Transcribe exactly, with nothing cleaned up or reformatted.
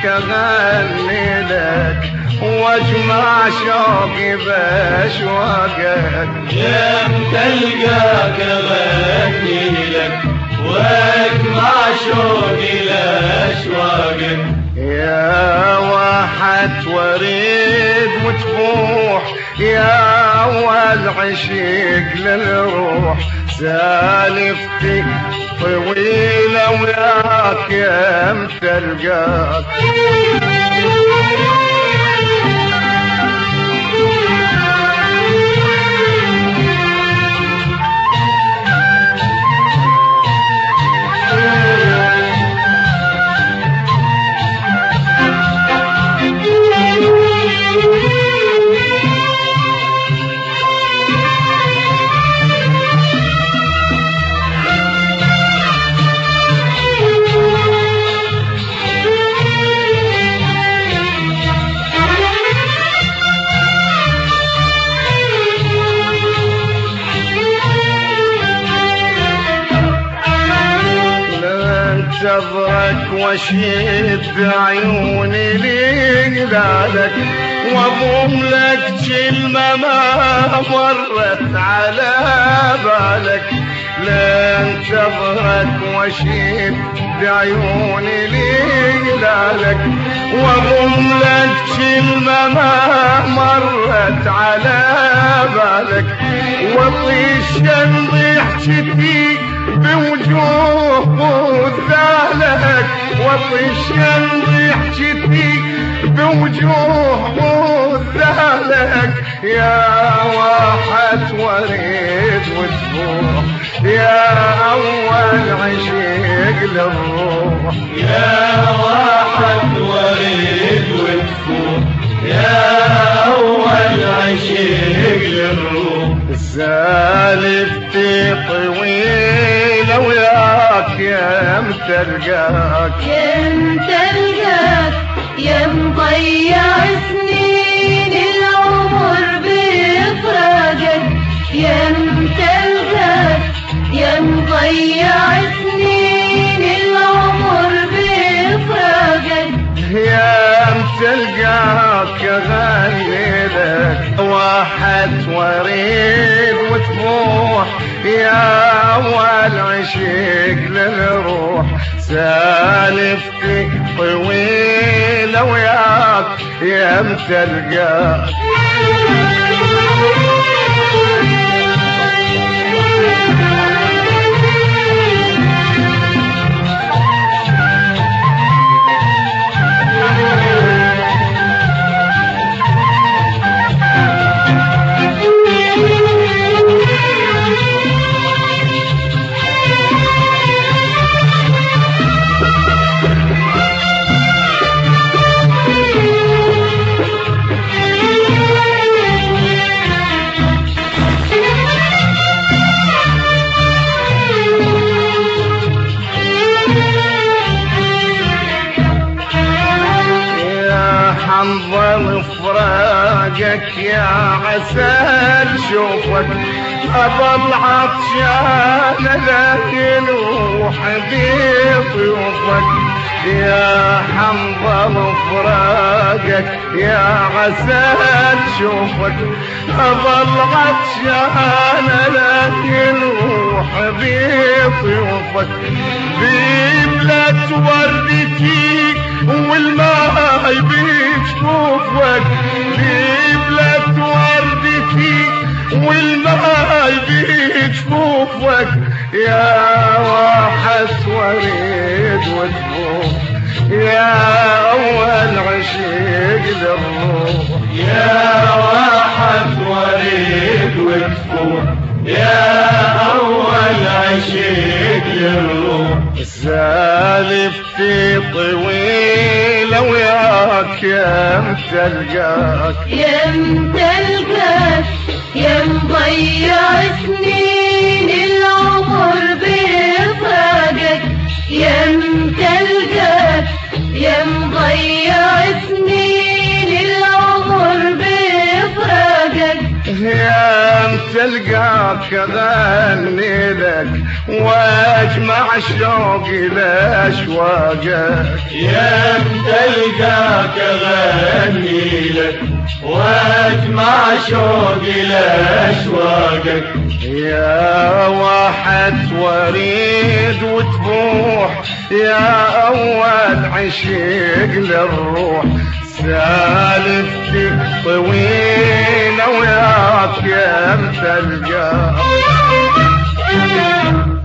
القاك اغني لك واجمع شوقي باشواقك. يمتى القاك اغني لك واجمع شوقي لاشواقك. يا واحد وريد وتفوح يا اول عشيق للروح، سالفتي طويلة وياك يمتى القاك. انتظرك واشيد بعيوني لهلالك، واضم لك كلمة ما مرت على بالك. لانتظرك واشيد بعيوني لهلالك، واضم لك كلمة ما مرت على بالك. وطيش ضحكتي بوجوه ذالك، وطيش ضحكتي بوجوه ذالك. يا واحد وريد وتفوح يا اول عشيق للروح. يا واحد وريد وتفوح يا اول عشيق للروح. سالفتي طويلة وياك يمتى القاك. يمتى القاك يا مضيع سنين العمر بفراقك. يمتى القاك يا مضيع سنين العمر بفراقك. يمتى القاك اغني لك واحد وريد وتفوح يا اول عشيق للروح. سالفتي طويلة وياك يمتى القاك. حنظل فراقك يا عسل شوفك. أظل عطشان لكن وحدي ضيوفك. يا حنظل فراقك يا عسل شوفك. أظل عطشان لكن وحدي ضيوفك. بملة وردتي والماء بجفوفك. بملة وردتي والماء بجفوفك. يا واحد وريد وتفوح يا اول عشيق للروح. يا واحد وريد وتفوح يا اول عشيق للروح. سالفتي طويلة وياك يمتى القاك. يمتى القاك يا مضيع سنين العمر بفراقك. يمتى القاك يا مضيع سنين العمر بفراقك. يمتى تلقاك اغني لك واجمع شوقي لاشواقك يم تلقاك اغني لك واجمع شوقي لاشواقك يا واحد وريد وتبوح يا اول عشيق للروح سالفتي طويلة وياك يم تلقاك